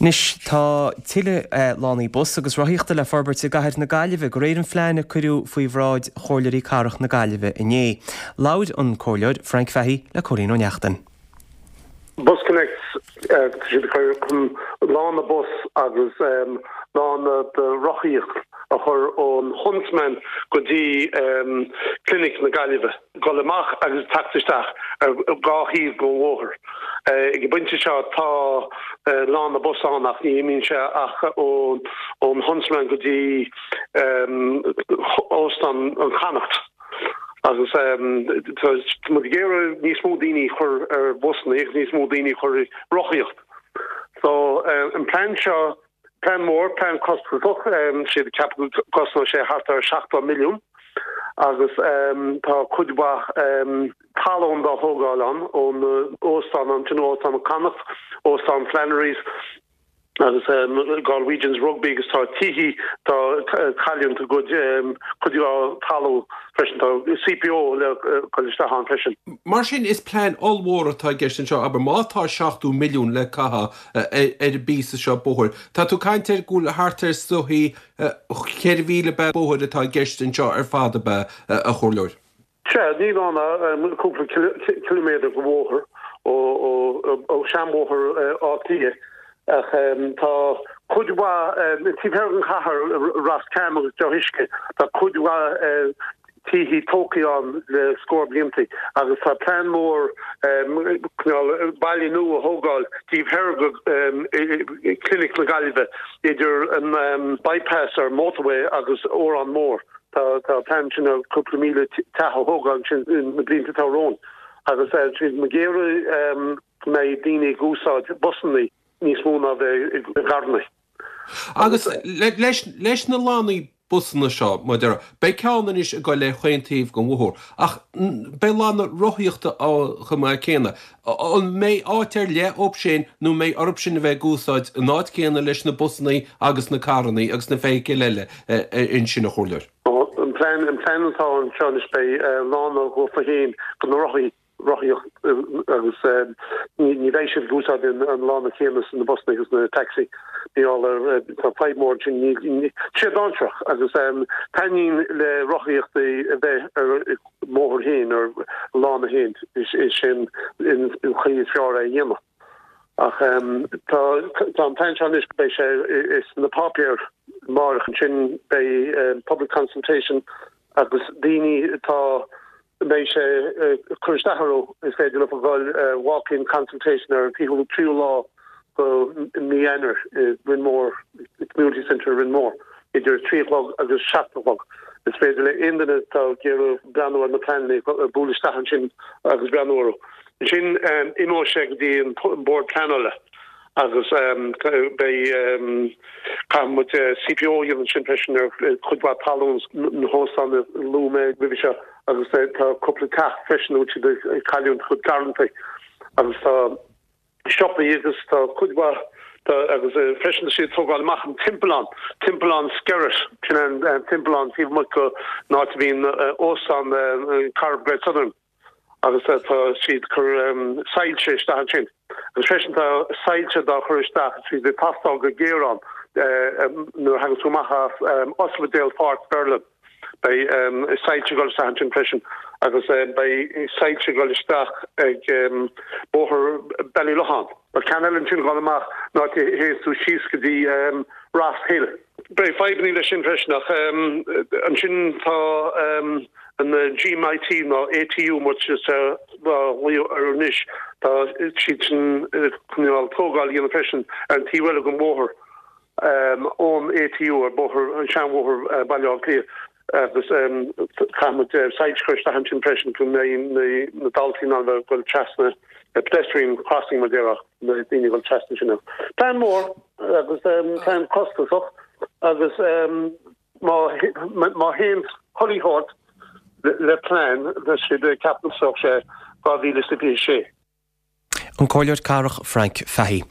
Nis tá tiile lánaí bus agus roiíochta le forbert sa gaiir na Gaillimhe go réir an phleanna cuireú faoi bhráid chóirleirí carach na Gaillimhe inné. Laud an cóilead Frank Fahey le choirín ó neachtain. Bus Connect lána bus agus lána de roiíocht a chur ón Huntsman go dtí clinic na Gaillimhe. Go leach agus taxisteach ar gáthíomh go bhóthir. Ag buinte seo tá lána bus annach ní mín se ach ón Huntsman go dtí óstan an Chanacht. Agus mu géire níos mó daoine chur ar busna ag níos mó daoine chur roiíocht. So an plan seo plan mór plan costach siad capital costna sé hartar 7 milliún agus tá chuidbach talón dá thógáil an ón óstan an Óstan Connacht, Óstan Flannery's agus Galwegians rugby agus tá tihí tá caiún to good chuidá talú fresin tá CPO le chuisteán fresin. Mar sin is plan allmór atá gestin seo aber mátá 7 milliún le caha ar bísa seo bóthir. Tá tú caiintear gúil hartar sohí cheirhíle be bóthir atá gestin seo ar fada be a chorleir. Ní anna cúpla kilométer go bhóthir ó seanbóthir átíe. Tá chudhá tíhegan chahar ras cam agus dehiisce tá chudhá tíhí tócián le scór bliantaí agus tá plan mór bailí nua a thógáil tíbhherga clinic na Gaillimhe idir an bypass ar motorway agus ó an mór tá plan sin a cúpla míle tath thógáil sin na blianta tárón agus me géire mé daoine gúsáid busannaí níos múna bheith garnaí. Agus leis na lánaí busna seo muidir be ceanna is go le chuintíomh go bhthór ach be lána roiíochta á chumá céna an mé áitear le op sin nó mé orb sin bheith gúsáid náid céna leis na busnaí agus na carnaí agus na féice leile in sin na chóirleir. An plantá an seán is be lána go fahéin go na roiíocht agus ní bhééis sin gúsáid an lána chémas na busna agus na taxi ní all tá feidmór sin sé dáseach agus taín le roiíocht a bheith ar mór héin ar lána héin is sin in chuí fear a dhéama. Ach tá an plan is bei sé is na papéir marchan sin bei public consultation agus daoine tá bei sé chuirstearó is féidir le bhil walk-in consultation ar people triú lá go Mianar Rinmore Community Centre Rinmore idir 3 o'clock agus 7 o'clock. Is féidir le indana tá géireadh breanúir na plannaí búlaisteachan sin agus breanúir. Sin imó sé go dtí an board planala agus bei mu CPO an sin fresin ar chudhá talúns na hósán lúme bhí agus tá cúpla cach fresin út de caiún chud garanta agus tá shoppa agus tá chudhá agus fresin si tógáil machchan timpán skerris sin an timpán hí mu go ná bhín ósán Carbred Southern agus tá siad chur sailse stahan sin. Agus fresin tá sailse dá chur isteach si de tastal go géran nuair hagus túmacha Osladale Park Berlin bei sailse go stahan sin fresin agus bei sailse go isteach ag bóthir Ballylohan. But Canellan sin go amach ná hééis tú síos go dtí Ras Hill. Bei feibní le sin fresinach an sin tá an GMIT ná ATU mu ar níis tá si chuáil tógáil íon fresin an tíhile go móthir ón ATU ar bóthir an seanmhthir bailí agus sidecursta han sin fresin chun na daltíín an goil trasna pedestrian crossing Madeira na daine goil trasna sin. Plan mór agus plan costaach agus má héint choíát le plan de si de capital sé 2016. An cóilead carach Frank Fahey.